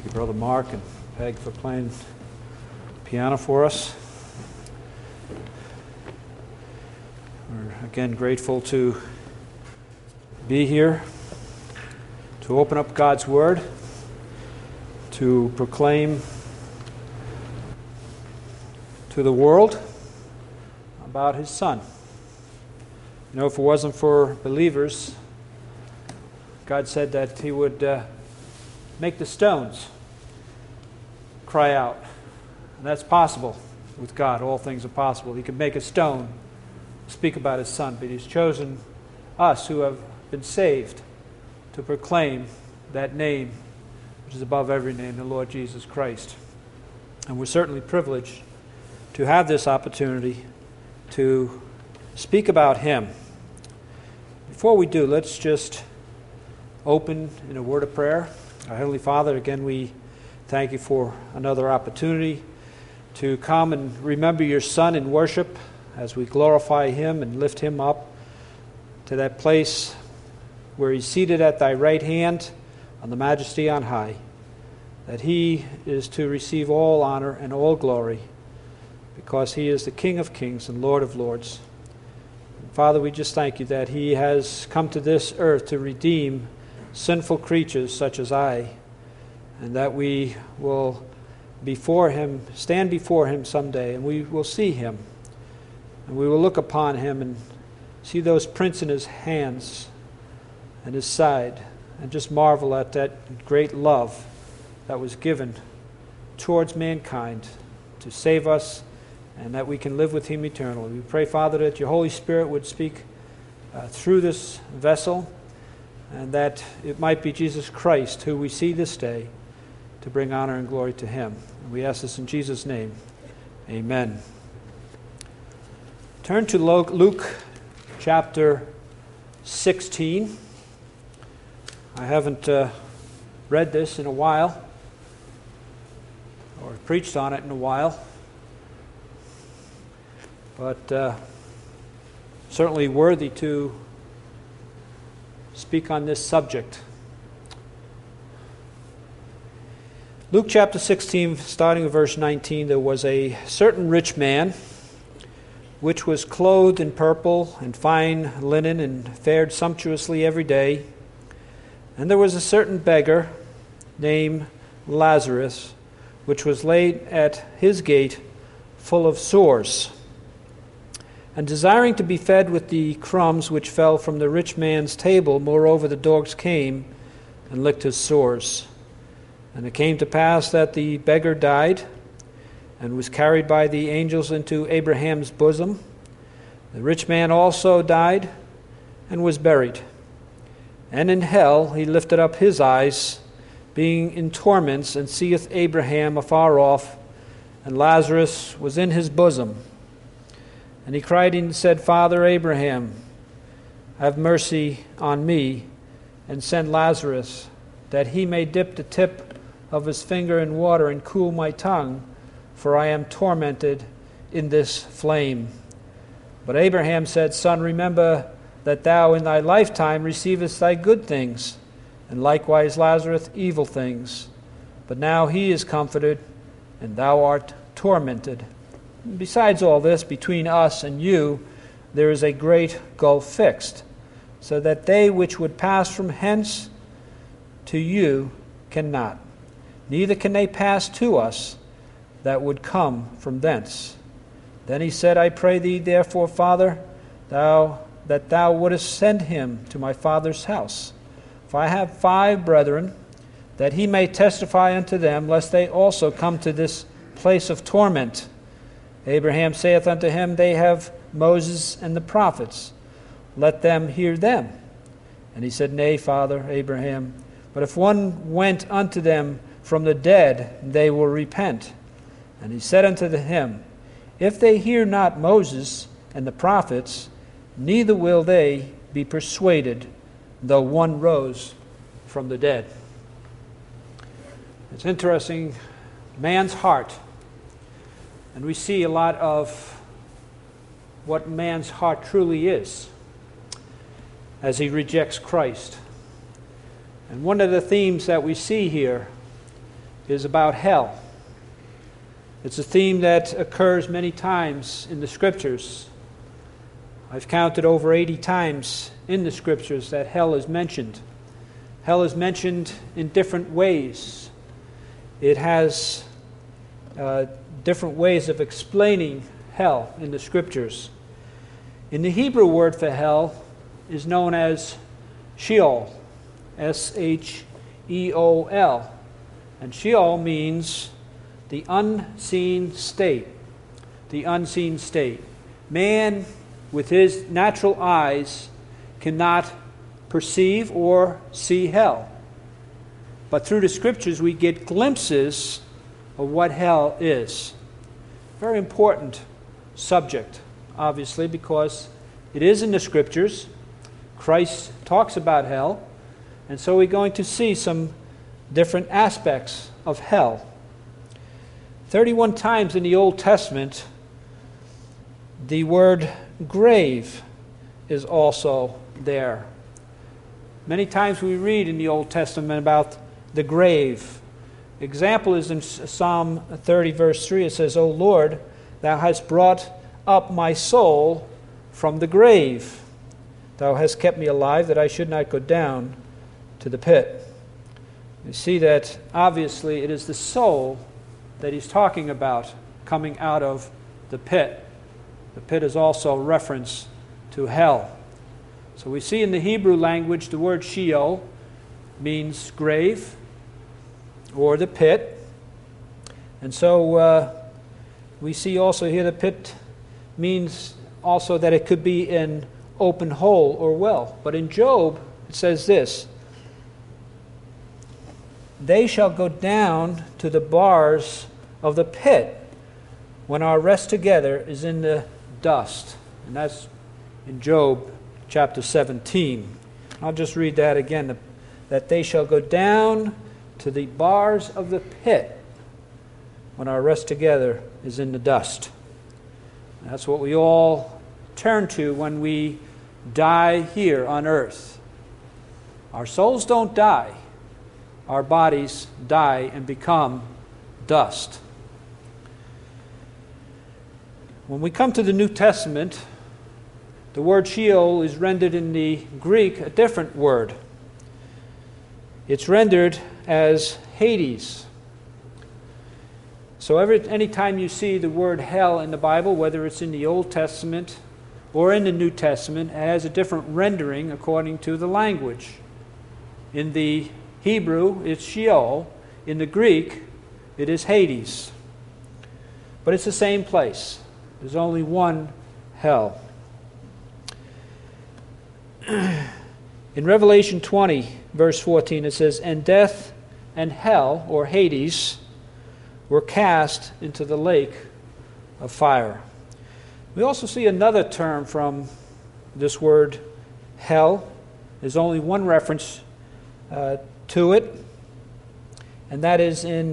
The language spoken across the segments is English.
you, Brother Mark and Peg, for playing piano for us. We're again grateful to be here, to open up God's Word, to proclaim to the world about His Son. You know, if it wasn't for believers, God said that He would make the stones cry out. And that's possible with God. All things are possible. He could make a stone speak about His Son, but He's chosen us who have been saved to proclaim that name which is above every name, the Lord Jesus Christ. And we're certainly privileged to have this opportunity to speak about Him. Before we do, let's just open in a word of prayer. Our Heavenly Father, again, we thank You for another opportunity to come and remember Your Son in worship as we glorify Him and lift Him up to that place where He's seated at Thy right hand on the majesty on high, that He is to receive all honor and all glory because He is the King of kings and Lord of lords. And Father, we just thank You that He has come to this earth to redeem sinful creatures such as I, and that we will stand before Him someday, and we will see Him, and we will look upon Him and see those prints in His hands and His side, and just marvel at that great love that was given towards mankind to save us, and that we can live with Him eternally. We pray, Father, that Your Holy Spirit would speak through this vessel, and that it might be Jesus Christ who we see this day to bring honor and glory to Him. And we ask this in Jesus' name. Amen. Turn to Luke chapter 16. I haven't read this in a while, or preached on it in a while, but certainly worthy to speak on this subject. Luke chapter 16, starting with verse 19, there was a certain rich man which was clothed in purple and fine linen and fared sumptuously every day. And there was a certain beggar named Lazarus, which was laid at his gate full of sores, and desiring to be fed with the crumbs which fell from the rich man's table. Moreover, the dogs came and licked his sores. And it came to pass that the beggar died and was carried by the angels into Abraham's bosom. The rich man also died and was buried. And in hell he lifted up his eyes, being in torments, and seeth Abraham afar off, and Lazarus was in his bosom. And he cried and said, Father Abraham, have mercy on me, and send Lazarus, that he may dip the tip of his finger in water and cool my tongue, for I am tormented in this flame. But Abraham said, Son, remember that thou in thy lifetime receivest thy good things, and likewise Lazarus evil things. But now he is comforted, and thou art tormented. Besides all this, between us and you there is a great gulf fixed, so that they which would pass from hence to you cannot, neither can they pass to us that would come from thence. Then he said, I pray thee therefore, Father, that thou wouldest send him to my father's house. For I have 5 brethren, that he may testify unto them, lest they also come to this place of torment. Abraham saith unto him, They have Moses and the prophets. Let them hear them. And he said, Nay, Father Abraham, but if one went unto them from the dead, they will repent. And he said unto him, If they hear not Moses and the prophets, neither will they be persuaded, though one rose from the dead. It's interesting, man's heart. And we see a lot of what man's heart truly is as he rejects Christ. And one of the themes that we see here is about hell. It's a theme that occurs many times in the Scriptures. I've counted over 80 times in the Scriptures that hell is mentioned. Hell is mentioned in different ways. It has different ways of explaining hell in the Scriptures. In the Hebrew word for hell is known as Sheol, S-H-E-O-L. And Sheol means the unseen state. The unseen state. Man, with his natural eyes, cannot perceive or see hell. But through the Scriptures we get glimpses of what hell is. Very important subject, obviously, because it is in the Scriptures. Christ talks about hell, and so we're going to see some different aspects of hell. 31 times in the Old Testament, the word grave is also there. Many times we read in the Old Testament about the grave. Example is in Psalm 30, verse 3. It says, "O Lord, thou hast brought up my soul from the grave. Thou hast kept me alive, that I should not go down to the pit." You see that obviously it is the soul that he's talking about coming out of the pit. The pit is also a reference to hell. So we see in the Hebrew language the word Sheol means grave or the pit. And so we see also here the pit means also that it could be an open hole or well. But in Job it says this, "They shall go down to the bars of the pit when our rest together is in the dust." And that's in Job chapter 17. I'll just read that again. That they shall go down to the bars of the pit when our rest together is in the dust. That's what we all turn to when we die here on earth. Our souls don't die. Our bodies die and become dust. When we come to the New Testament, the word Sheol is rendered in the Greek a different word. It's rendered as Hades. So any time you see the word hell in the Bible, whether it's in the Old Testament or in the New Testament, it has a different rendering according to the language. In the Hebrew, it's Sheol. In the Greek, it is Hades. But it's the same place. There's only one hell. In Revelation 20, verse 14, it says, "And death and hell," or Hades, "were cast into the lake of fire." We also see another term from this word hell. There's only one reference to it, and that is in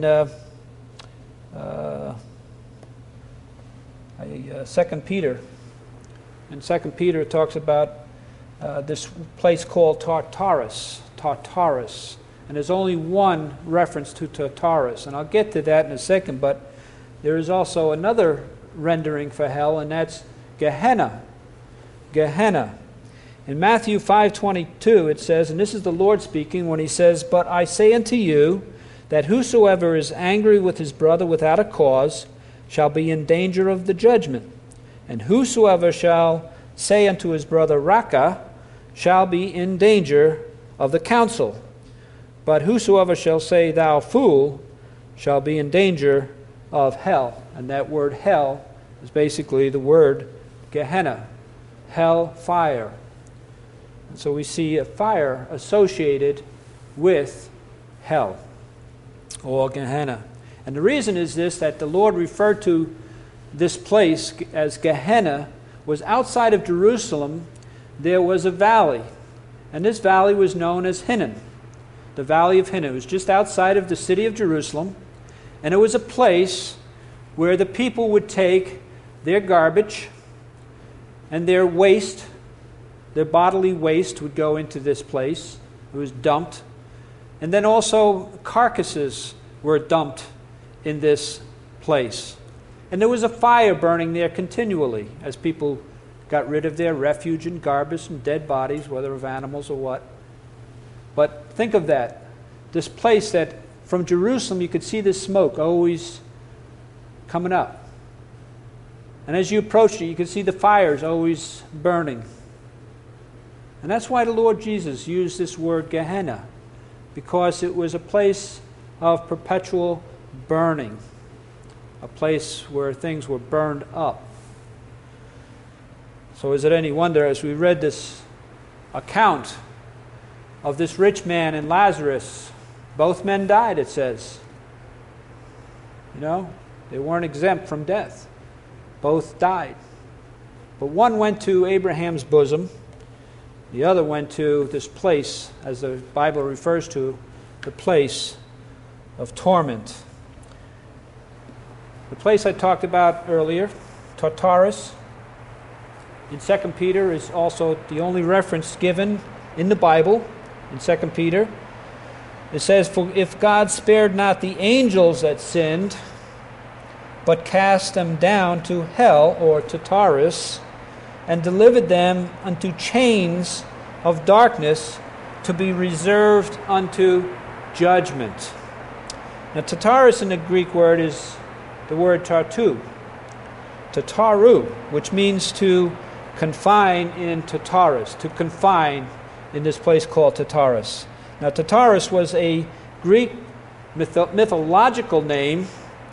2 Peter. In 2 Peter it talks about this place called Tartarus. And there's only one reference to Tartarus, and I'll get to that in a second, but there is also another rendering for hell, and that's Gehenna. Gehenna. In Matthew 5:22 it says, and this is the Lord speaking when he says, "But I say unto you, that whosoever is angry with his brother without a cause shall be in danger of the judgment. And whosoever shall say unto his brother, Raca, shall be in danger of the council. But whosoever shall say, Thou fool, shall be in danger of hell." And that word hell is basically the word Gehenna, hell, fire. And so we see a fire associated with hell, or Gehenna. And the reason is this, that the Lord referred to this place as Gehenna was outside of Jerusalem. There was a valley, and this valley was known as Hinnom, the Valley of Hinnom. It was just outside of the city of Jerusalem, and it was a place where the people would take their garbage and their waste, their bodily waste would go into this place. It was dumped. And then also carcasses were dumped in this place. And there was a fire burning there continually as people got rid of their refuge and garbage and dead bodies, whether of animals or what. But think of that. This place that from Jerusalem you could see this smoke always coming up. And as you approached it, you could see the fires always burning. And that's why the Lord Jesus used this word Gehenna, because it was a place of perpetual burning, a place where things were burned up. So is it any wonder, as we read this account of this rich man and Lazarus, both men died, it says. You know, they weren't exempt from death. Both died. But one went to Abraham's bosom. The other went to this place, as the Bible refers to, the place of torment. The place I talked about earlier, Tartarus, in 2 Peter is also the only reference given in the Bible. In 2 Peter, it says, "For if God spared not the angels that sinned, but cast them down to hell," or Tartarus, "and delivered them unto chains of darkness to be reserved unto judgment." Now, Tartarus in the Greek word is the word tartu, which means to confine in Tartarus, to confine in this place called Tartarus. Now, Tartarus was a Greek mythological name,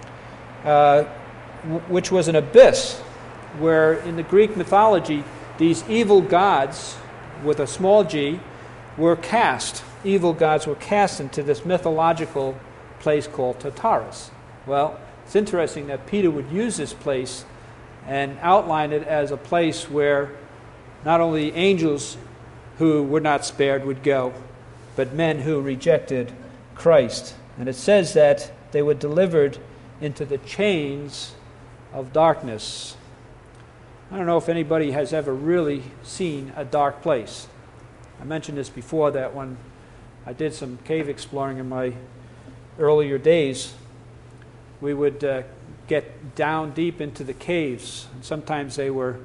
which was an abyss, where in the Greek mythology, these evil gods, with a small g, were cast. Evil gods were cast into this mythological place called Tartarus. Well, it's interesting that Peter would use this place and outline it as a place where not only angels who were not spared would go, but men who rejected Christ. And it says that they were delivered into the chains of darkness. I don't know if anybody has ever really seen a dark place. I mentioned this before, that when I did some cave exploring in my earlier days, we would get down deep into the caves. And sometimes they were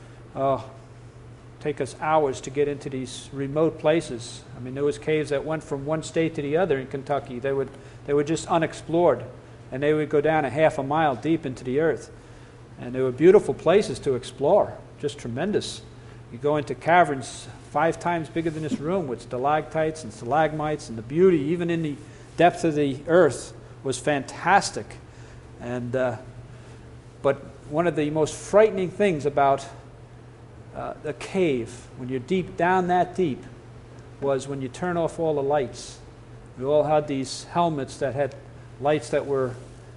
take us hours to get into these remote places. I mean, there was caves that went from one state to the other in Kentucky. They were just unexplored, and they would go down a half a mile deep into the earth. And they were beautiful places to explore, just tremendous. You go into caverns 5 times bigger than this room with stalactites and stalagmites, and the beauty, even in the depth of the earth, was fantastic. And but one of the most frightening things about a cave, when you're deep down that deep, was when you turn off all the lights. We all had these helmets that had lights that were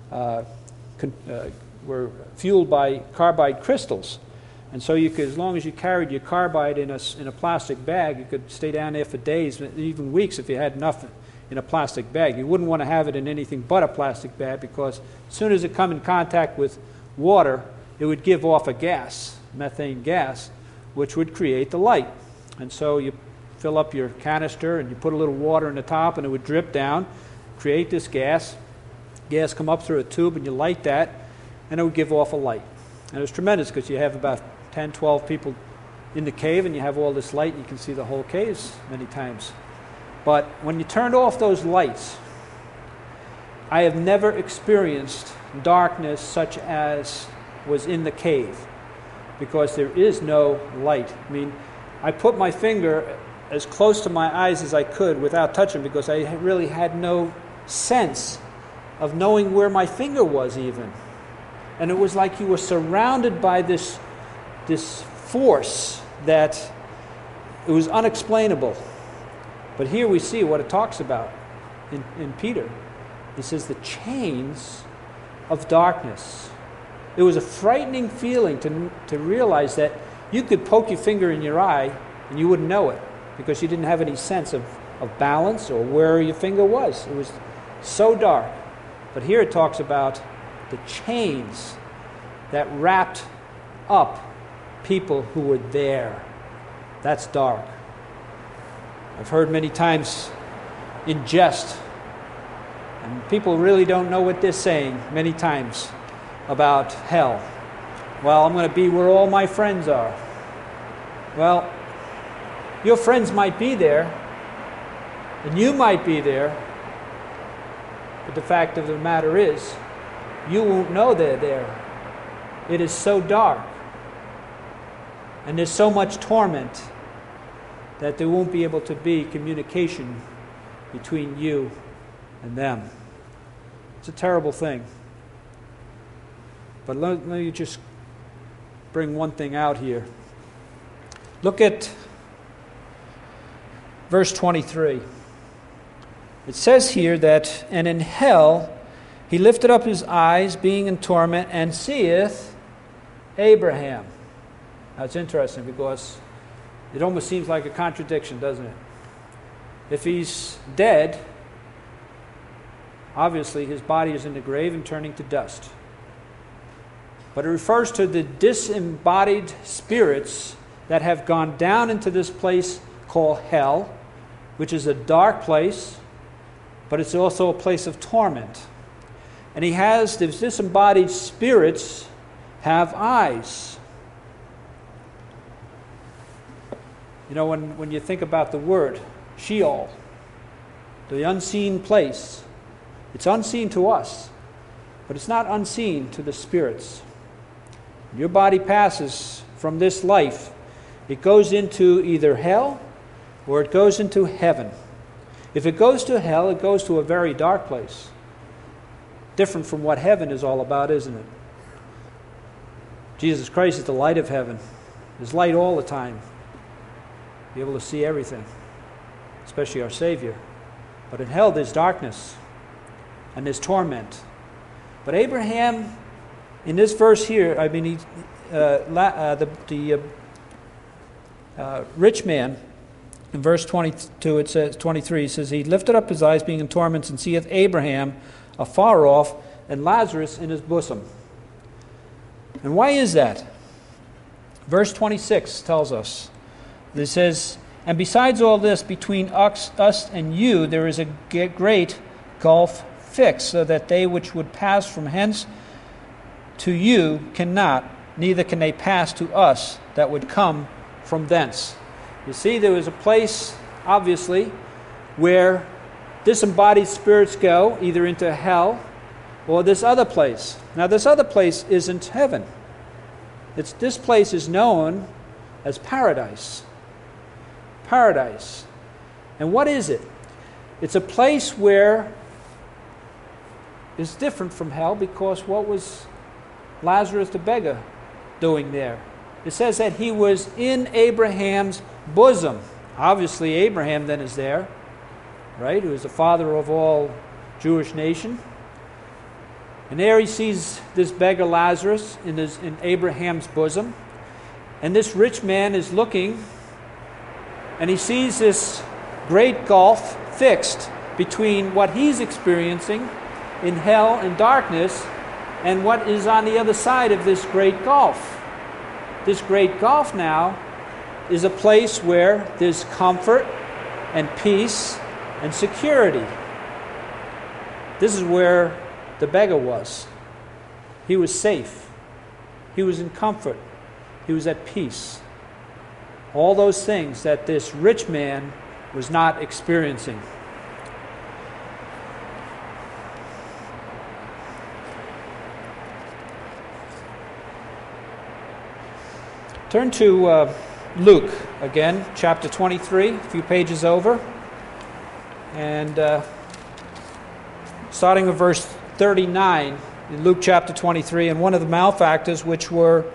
fueled by carbide crystals, and so you could, as long as you carried your carbide in a plastic bag, you could stay down there for days, even weeks, if you had enough in a plastic bag. You wouldn't want to have it in anything but a plastic bag, because as soon as it come in contact with water, it would give off a gas, methane gas, which would create the light. And so you fill up your canister and you put a little water in the top, and it would drip down, create this gas. Gas come up through a tube, and you light that, and it would give off a light. And it was tremendous, because you have about 10, 12 people in the cave, and you have all this light, and you can see the whole caves many times. But when you turned off those lights, I have never experienced darkness such as was in the cave, because there is no light. I mean, I put my finger as close to my eyes as I could without touching, because I really had no sense of knowing where my finger was even. And it was like you were surrounded by this force that it was unexplainable. But here we see what it talks about in Peter. He says the chains of darkness. It was a frightening feeling to realize that you could poke your finger in your eye and you wouldn't know it, because you didn't have any sense of balance or where your finger was. It was so dark. But here it talks about the chains that wrapped up people who were there. That's dark. I've heard many times in jest And people really don't know what they're saying many times about hell. Well, I'm going to be where all my friends are. Well, your friends might be there, and you might be there, but the fact of the matter is, you won't know they're there. It is so dark, and there's so much torment that there won't be able to be communication between you and them. It's a terrible thing. But let me just bring one thing out here. Look at verse 23. It says here that, and in hell he lifted up his eyes, being in torment, and seeth Abraham. Now it's interesting because it almost seems like a contradiction, doesn't it? If he's dead, obviously his body is in the grave and turning to dust. But it refers to the disembodied spirits that have gone down into this place called hell, which is a dark place, but it's also a place of torment. And these disembodied spirits have eyes. You know, when you think about the word Sheol, the unseen place, it's unseen to us, but it's not unseen to the spirits. Your body passes from this life. It goes into either hell or it goes into heaven. If it goes to hell, it goes to a very dark place. Different from what heaven is all about, isn't it? Jesus Christ is the light of heaven. There's light all the time. Be able to see everything, especially our Savior. But in hell there's darkness and there's torment. But Abraham, in this verse here, I mean, the rich man, in verse 22, it says 23, it says, he lifted up his eyes, being in torments, and seeth Abraham afar off, and Lazarus in his bosom. And why is that? Verse 26 tells us. It says, and besides all this, between us and you, there is a great gulf fixed, so that they which would pass from hence to you cannot, neither can they pass to us that would come from thence. You see, there was a place, obviously, where disembodied spirits go, either into hell or this other place. Now, this other place isn't heaven. This place is known as paradise. Paradise. And what is it? It's a place where it's different from hell, because what was Lazarus the beggar doing there? It says that he was in Abraham's bosom. Obviously, Abraham then is there, right? Who is the father of all Jewish nation. And there he sees this beggar Lazarus in Abraham's bosom. And this rich man is looking, and he sees this great gulf fixed between what he's experiencing in hell and darkness and what is on the other side of this great gulf. This great gulf now is a place where there's comfort and peace and security. This is where the beggar was. He was safe. He was in comfort. He was at peace. All those things that this rich man was not experiencing. Turn to Luke again, chapter 23, a few pages over. And starting with verse 39 in Luke chapter 23, and one of the malefactors which were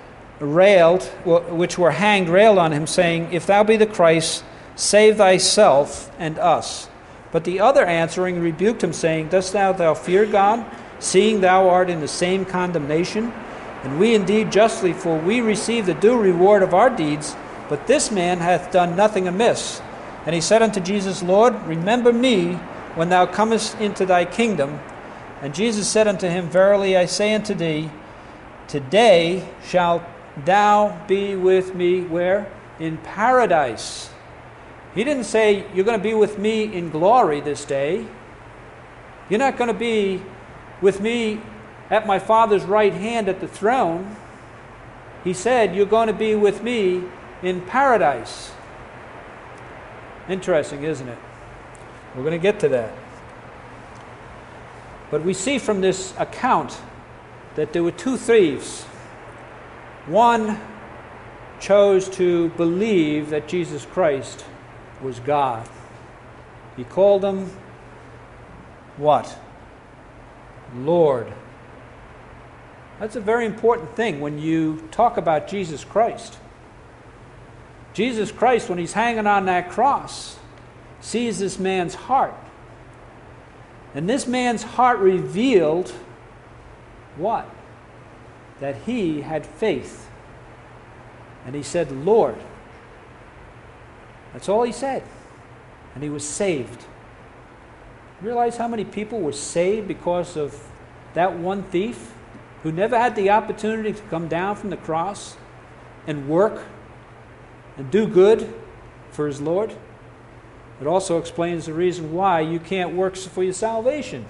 hanged railed on him, saying, If thou be the Christ, save thyself and us. But the other answering rebuked him, saying, Dost thou fear God, seeing thou art in the same condemnation? And we indeed justly, for we receive the due reward of our deeds, but this man hath done nothing amiss. And he said unto Jesus, Lord, remember me when thou comest into thy kingdom. And Jesus said unto him, Verily I say unto thee, today shalt thou be with me, where? In paradise. He didn't say, you're going to be with me in glory this day. You're not going to be with me at my Father's right hand at the throne. He said, you're going to be with me in paradise. Interesting, isn't it? We're going to get to that. But we see from this account that there were two thieves. One chose to believe that Jesus Christ was God. He called him what? Lord. That's a very important thing when you talk about Jesus Christ. Jesus Christ, when he's hanging on that cross, sees this man's heart. And this man's heart revealed what? That he had faith. And he said, Lord. That's all he said. And he was saved. Realize how many people were saved because of that one thief who never had the opportunity to come down from the cross and work and do good for his Lord? It also explains the reason why you can't work for your salvation.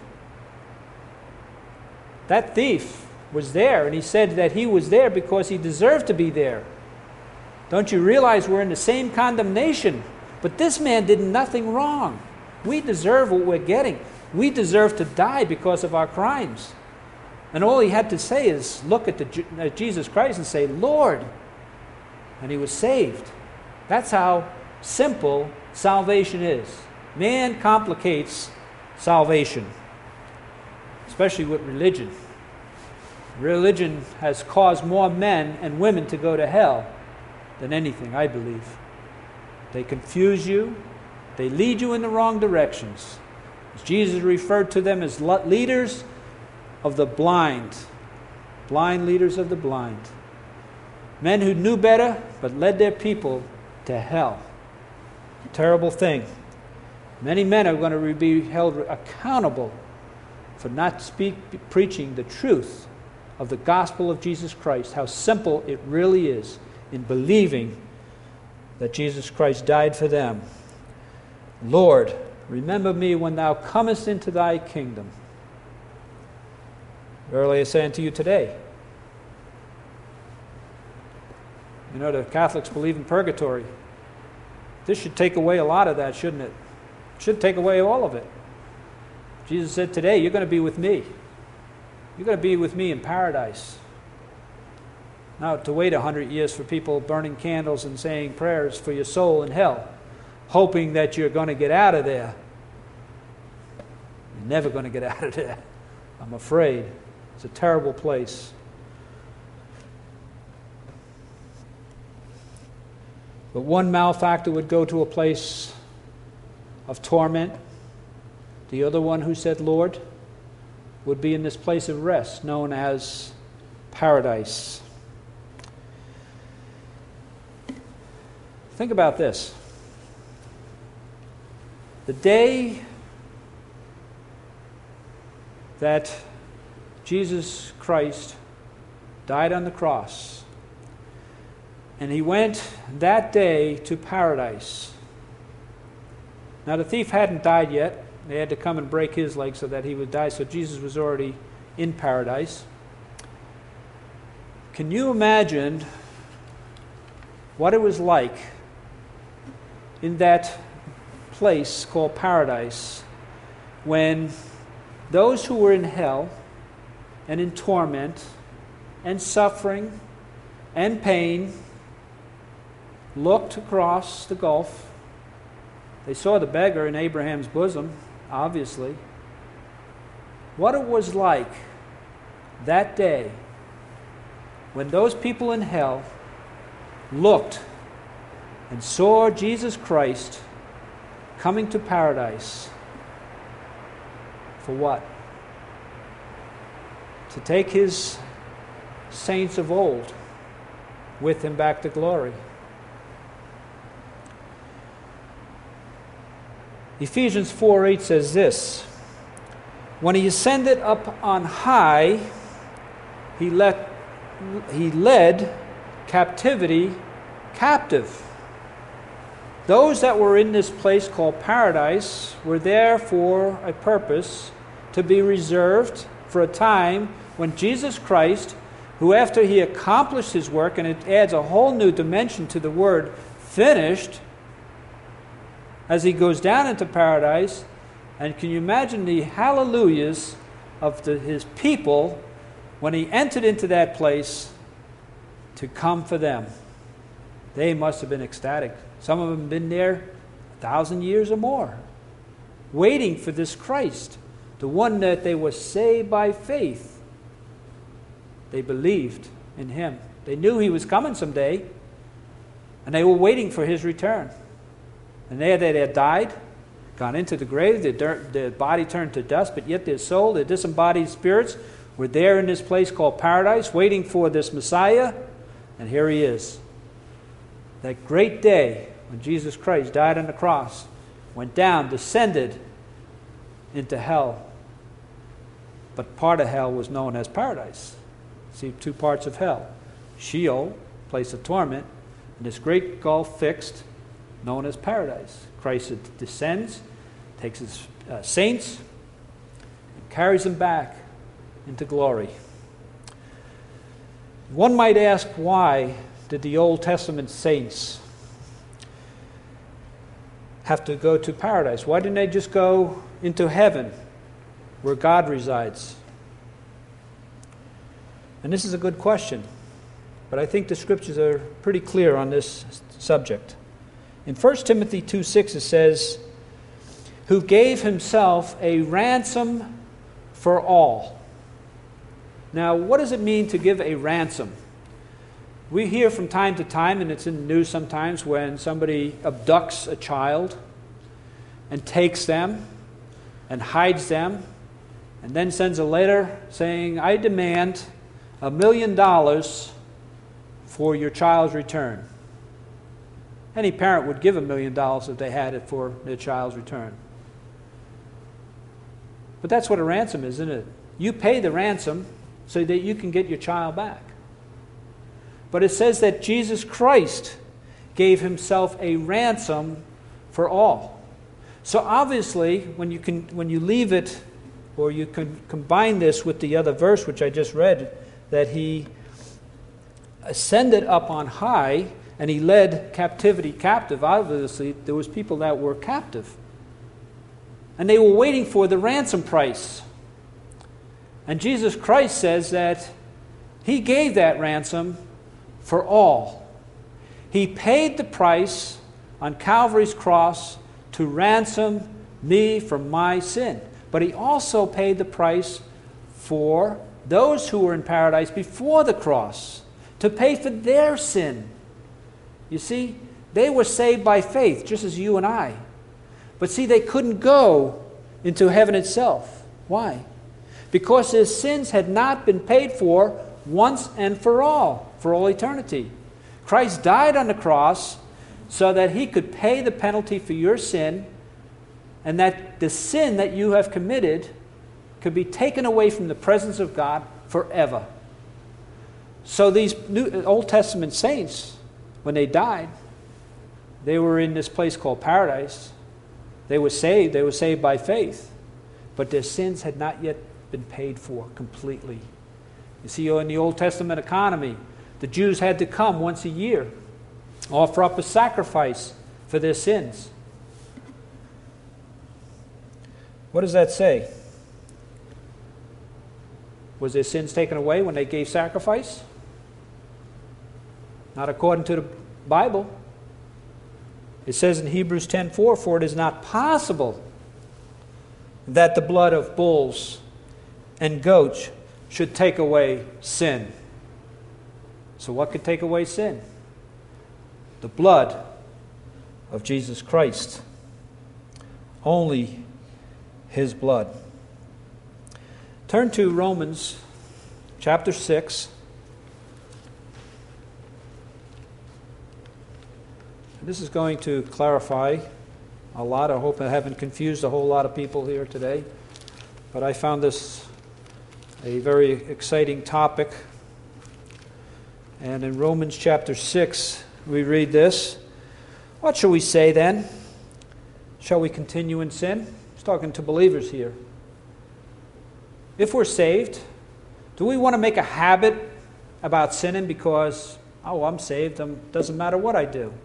That thief was there, and he said that he was there because he deserved to be there. Don't you realize we're in the same condemnation? But this man did nothing wrong. We deserve what we're getting. We deserve to die because of our crimes. And all he had to say is look at Jesus Christ and say, Lord. And he was saved. That's how simple salvation is. Man complicates salvation, especially with religion. Religion has caused more men and women to go to hell than anything, I believe. They confuse you. They lead you in the wrong directions. Jesus referred to them as leaders of the blind leaders of the blind. Men who knew better but led their people to hell. Terrible thing. Many men are going to be held accountable for not preaching the truth of the gospel of Jesus Christ, how simple it really is in believing that Jesus Christ died for them. Lord, remember me when thou comest into thy kingdom. Verily I say unto you today. You know, the Catholics believe in purgatory. This should take away a lot of that, shouldn't it? It should take away all of it. Jesus said, today you're going to be with me. You're going to be with me in paradise. Now, to wait 100 years for people burning candles and saying prayers for your soul in hell, hoping that you're going to get out of there. You're never going to get out of there, I'm afraid. It's a terrible place. But one malefactor would go to a place of torment. The other one who said, Lord, would be in this place of rest known as paradise. Think about this. The day that Jesus Christ died on the cross, and he went that day to paradise. Now the thief hadn't died yet. They had to come and break his leg so that he would die. So Jesus was already in paradise. Can you imagine what it was like in that place called paradise when those who were in hell and in torment and suffering and pain looked across the gulf? They saw the beggar in Abraham's bosom, obviously. What it was like that day when those people in hell looked and saw Jesus Christ coming to paradise. For what? To take his saints of old with him back to glory. Ephesians 4:8 says this, when he ascended up on high, he led captivity captive. Those that were in this place called paradise were there for a purpose, to be reserved for a time when Jesus Christ, who after he accomplished his work, and it adds a whole new dimension to the word finished, as he goes down into paradise, and can you imagine the hallelujahs of his people when he entered into that place to come for them? They must have been ecstatic. Some of them have been there 1,000 years or more, waiting for this Christ, the one that they were saved by faith. They believed in him. They knew he was coming someday, and they were waiting for his return. And they had died, gone into the grave, their body turned to dust, but yet their soul, their disembodied spirits, were there in this place called paradise, waiting for this Messiah, and here he is. That great day when Jesus Christ died on the cross, went down, descended into hell. But part of hell was known as paradise. See, two parts of hell. Sheol, place of torment, and this great gulf fixed, known as paradise. Christ descends, takes his saints, and carries them back into glory. One might ask, why did the Old Testament saints have to go to paradise? Why didn't they just go into heaven, where God resides? And this is a good question, but I think the scriptures are pretty clear on this subject. In 1 Timothy 2:6 it says, who gave himself a ransom for all. Now, what does it mean to give a ransom? We hear from time to time, and it's in the news sometimes, when somebody abducts a child and takes them and hides them and then sends a letter saying, I demand $1 million for your child's return. Any parent would give $1 million if they had it for their child's return. But that's what a ransom is, isn't it? You pay the ransom so that you can get your child back. But it says that Jesus Christ gave himself a ransom for all. So obviously, when you leave it, or you can combine this with the other verse which I just read, that he ascended up on high and he led captivity captive. Obviously, there was people that were captive. And they were waiting for the ransom price. And Jesus Christ says that he gave that ransom for all. He paid the price on Calvary's cross to ransom me from my sin. But he also paid the price for those who were in paradise before the cross, to pay for their sin. You see, they were saved by faith, just as you and I. But see, they couldn't go into heaven itself. Why? Because their sins had not been paid for once and for all eternity. Christ died on the cross so that he could pay the penalty for your sin, and that the sin that you have committed could be taken away from the presence of God forever. So these Old Testament saints, when they died, they were in this place called paradise. They were saved by faith, but their sins had not yet been paid for completely. You see, in the Old Testament economy, the Jews had to come once a year, offer up a sacrifice for their sins. What does that say? Was their sins taken away when they gave sacrifice? Not according to the Bible. It says in Hebrews 10:4, for it is not possible that the blood of bulls and goats should take away sin. So what could take away sin? The blood of Jesus Christ. Only his blood. Turn to Romans chapter 6. This is going to clarify a lot. I hope I haven't confused a whole lot of people here today. But I found this a very exciting topic. And in Romans chapter 6, we read this. What shall we say then? Shall we continue in sin? He's talking to believers here. if we're saved, do we want to make a habit about sinning because, oh, I'm saved, doesn't matter what I do?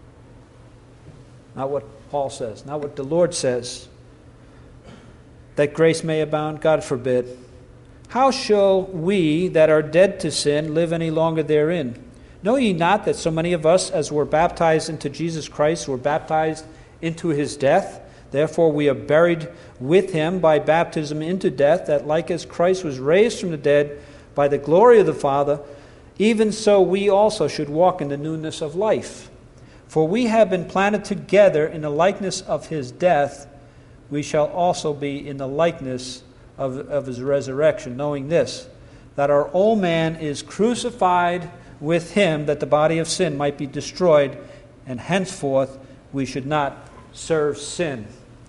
Not what Paul says, not what the Lord says. That grace may abound, God forbid. How shall we that are dead to sin live any longer therein? Know ye not that so many of us as were baptized into Jesus Christ were baptized into his death? Therefore we are buried with him by baptism into death, that like as Christ was raised from the dead by the glory of the Father, even so we also should walk in the newness of life. For we have been planted together in the likeness of his death, we shall also be in the likeness of his resurrection, knowing this, that our old man is crucified with him, that the body of sin might be destroyed, and henceforth we should not serve sin.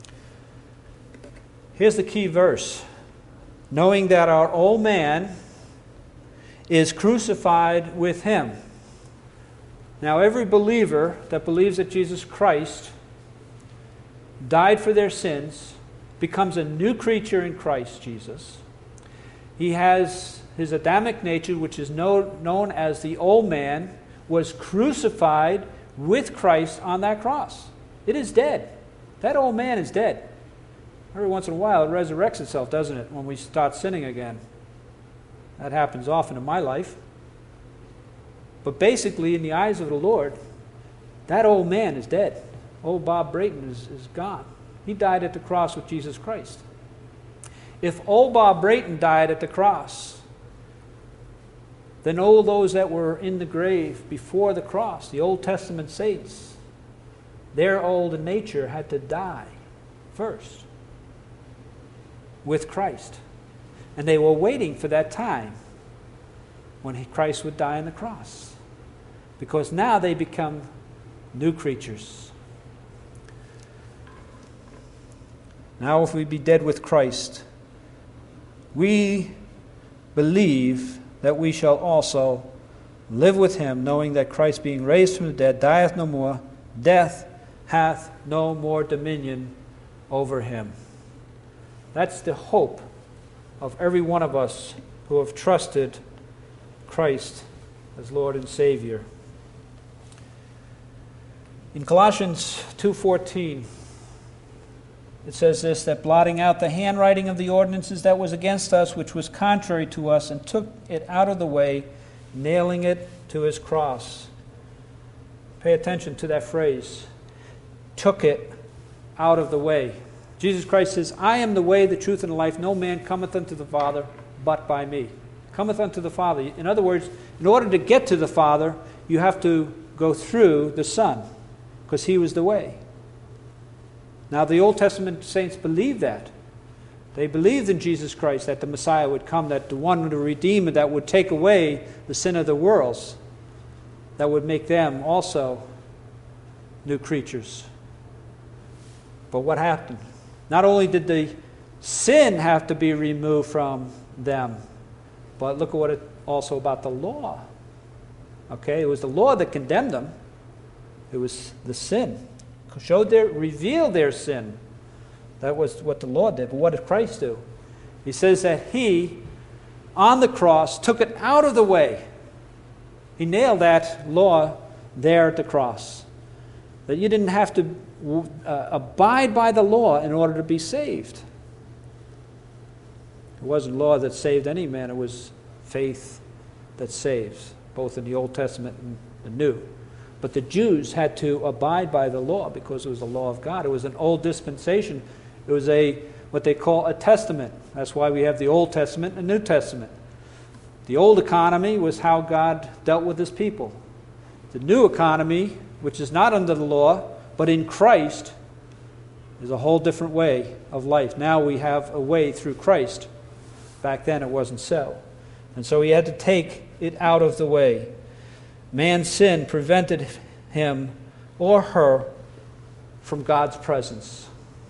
Here's the key verse. Knowing that our old man is crucified with him. Now, every believer that believes that Jesus Christ died for their sins becomes a new creature in Christ Jesus. He has his Adamic nature, which is known as the old man, was crucified with Christ on that cross. It is dead. That old man is dead. Every once in a while it resurrects itself, doesn't it, when we start sinning again? That happens often in my life. But basically, in the eyes of the Lord, that old man is dead. Old Bob Brayton is gone. He died at the cross with Jesus Christ. If old Bob Brayton died at the cross, then all those that were in the grave before the cross, the Old Testament saints, their old nature had to die first with Christ. And they were waiting for that time when Christ would die on the cross. Because now they become new creatures. Now if we be dead with Christ, we believe that we shall also live with him, knowing that Christ being raised from the dead dieth no more, death hath no more dominion over him. That's the hope of every one of us who have trusted Christ as Lord and Savior. In Colossians 2:14, it says this, that blotting out the handwriting of the ordinances that was against us, which was contrary to us, and took it out of the way, nailing it to his cross. Pay attention to that phrase. Took it out of the way. Jesus Christ says, I am the way, the truth, and the life. No man cometh unto the Father but by me. Cometh unto the Father. In other words, in order to get to the Father, you have to go through the Son, because he was the way. Now, the Old Testament saints believed that. They believed in Jesus Christ, that the Messiah would come, that the one, the Redeemer, that would take away the sin of the worlds, that would make them also new creatures. But what happened? Not only did the sin have to be removed from them, but look at what it also about the law. Okay, it was the law that condemned them. It was the sin. Revealed their sin. That was what the law did. But what did Christ do? He says that he, on the cross, took it out of the way. He nailed that law there at the cross. That you didn't have to abide by the law in order to be saved. It wasn't law that saved any man. It was faith that saves, both in the Old Testament and the New. But the Jews had to abide by the law because it was the law of God. It was an old dispensation. It was what they call a testament. That's why we have the Old Testament and New Testament. The old economy was how God dealt with his people. The new economy, which is not under the law, but in Christ, is a whole different way of life. Now we have a way through Christ. Back then it wasn't so. And so he had to take it out of the way. Man's sin prevented him or her from God's presence.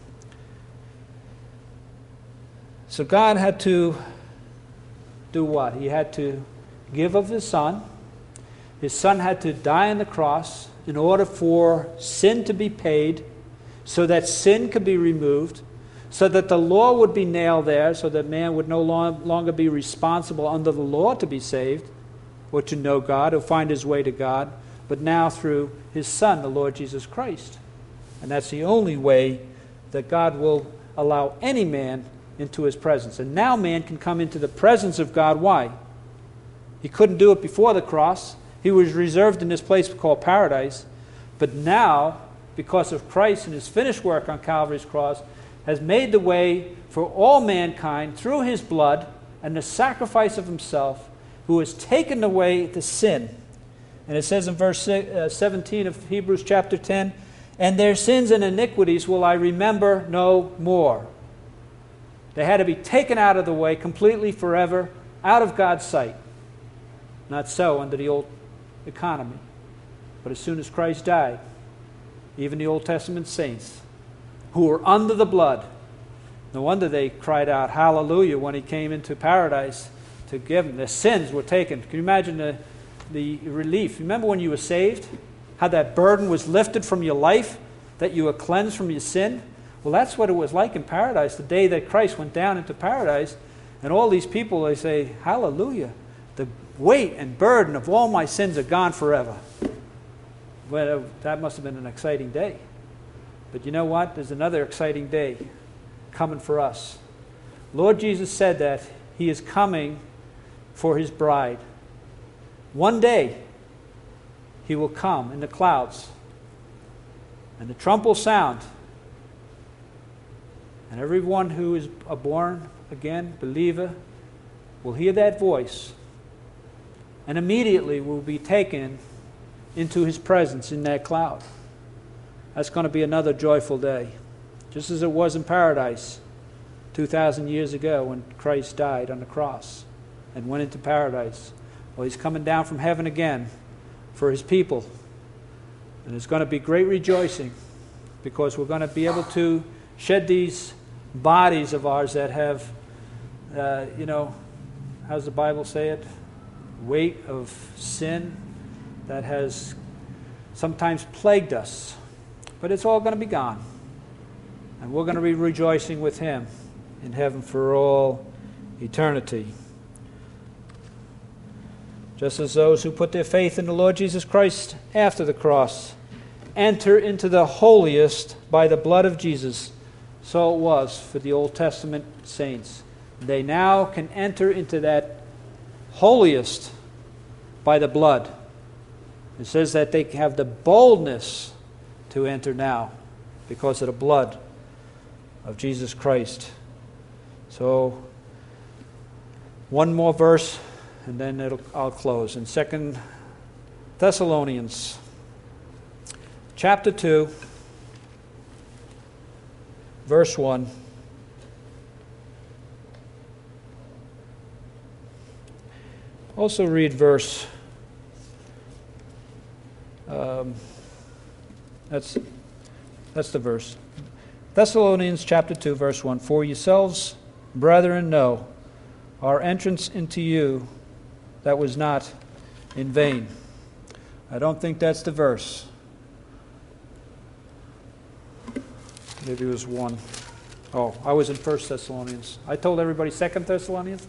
So God had to do what? He had to give of his Son. His Son had to die on the cross in order for sin to be paid, so that sin could be removed, so that the law would be nailed there, so that man would no longer be responsible under the law to be saved or to know God or find his way to God, but now through his Son, the Lord Jesus Christ. And that's the only way that God will allow any man into his presence. And now man can come into the presence of God. Why? He couldn't do it before the cross. He was reserved in this place called paradise. But now, because of Christ and his finished work on Calvary's cross, has made the way for all mankind through his blood and the sacrifice of himself, who has taken away the sin. And it says in verse 17 of Hebrews chapter 10, "And their sins and iniquities will I remember no more." They had to be taken out of the way completely, forever, out of God's sight. Not so under the old economy. But as soon as Christ died, even the Old Testament saints who were under the blood, no wonder they cried out hallelujah when he came into paradise to give them. Their sins were taken. Can you imagine the relief? Remember when you were saved? How that burden was lifted from your life, that you were cleansed from your sin? Well, that's what it was like in paradise, the day that Christ went down into paradise. And all these people, they say, hallelujah. The weight and burden of all my sins are gone forever. Well, that must have been an exciting day. But you know what? There's another exciting day coming for us. Lord Jesus said that he is coming for his bride. One day, he will come in the clouds, and the trump will sound, and everyone who is a born again believer will hear that voice, and immediately will be taken into his presence in that cloud. That's going to be another joyful day, just as it was in paradise 2,000 years ago when Christ died on the cross and went into paradise. Well, he's coming down from heaven again for his people. And there's going to be great rejoicing because we're going to be able to shed these bodies of ours that have, how's the Bible say it? Weight of sin that has sometimes plagued us. But it's all going to be gone. And we're going to be rejoicing with him in heaven for all eternity. Just as those who put their faith in the Lord Jesus Christ after the cross enter into the holiest by the blood of Jesus, so it was for the Old Testament saints. They now can enter into that holiest by the blood. It says that they have the boldness to enter now because of the blood of Jesus Christ. So, one more verse, and then I'll close. In 2 Thessalonians, chapter 2, verse 1. Also read verse... That's the verse. Thessalonians chapter 2, verse 1. For yourselves, brethren, know our entrance into you, that was not in vain. I don't think that's the verse. Maybe it was 1. Oh, I was in 1 Thessalonians. I told everybody 2 Thessalonians.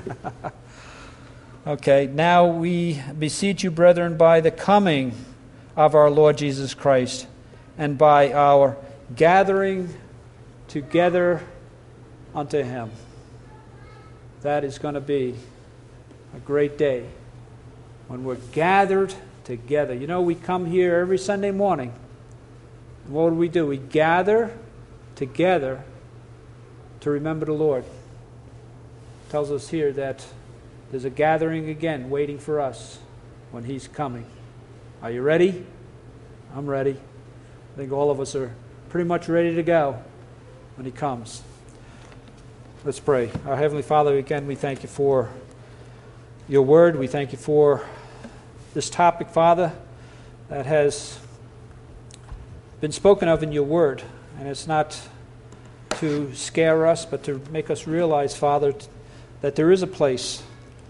Okay, now we beseech you, brethren, by the coming of our Lord Jesus Christ, and by our gathering together unto him. That is going to be a great day when we're gathered together. You know, we come here every Sunday morning. And what do? We gather together to remember the Lord. It tells us here that there's a gathering again waiting for us when he's coming. Are you ready? I'm ready. I think all of us are pretty much ready to go when he comes. Let's pray. Our Heavenly Father, again, we thank you for your word. We thank you for this topic, Father, that has been spoken of in your word. And it's not to scare us, but to make us realize, Father, that there is a place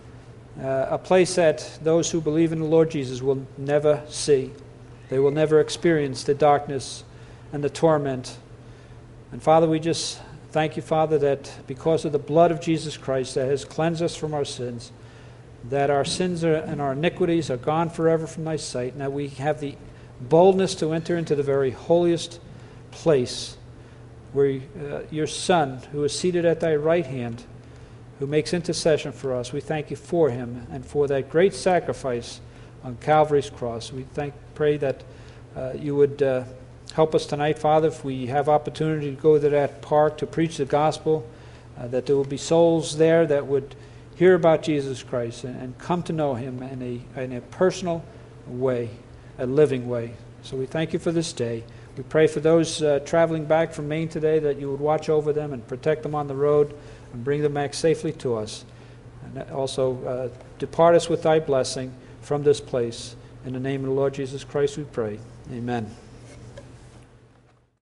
that those who believe in the Lord Jesus will never see. They will never experience the darkness and the torment. And Father, we just thank you, Father, that because of the blood of Jesus Christ that has cleansed us from our sins, that our sins and our iniquities are gone forever from thy sight, and that we have the boldness to enter into the very holiest place where your Son, who is seated at thy right hand, who makes intercession for us, we thank you for him and for that great sacrifice on Calvary's cross. We pray that you would help us tonight, Father, if we have opportunity to go to that park to preach the gospel, that there will be souls there that would hear about Jesus Christ and come to know him in a personal way, a living way. So we thank you for this day. We pray for those traveling back from Maine today, that you would watch over them and protect them on the road and bring them back safely to us. And also depart us with thy blessing from this place. In the name of the Lord Jesus Christ we pray. Amen.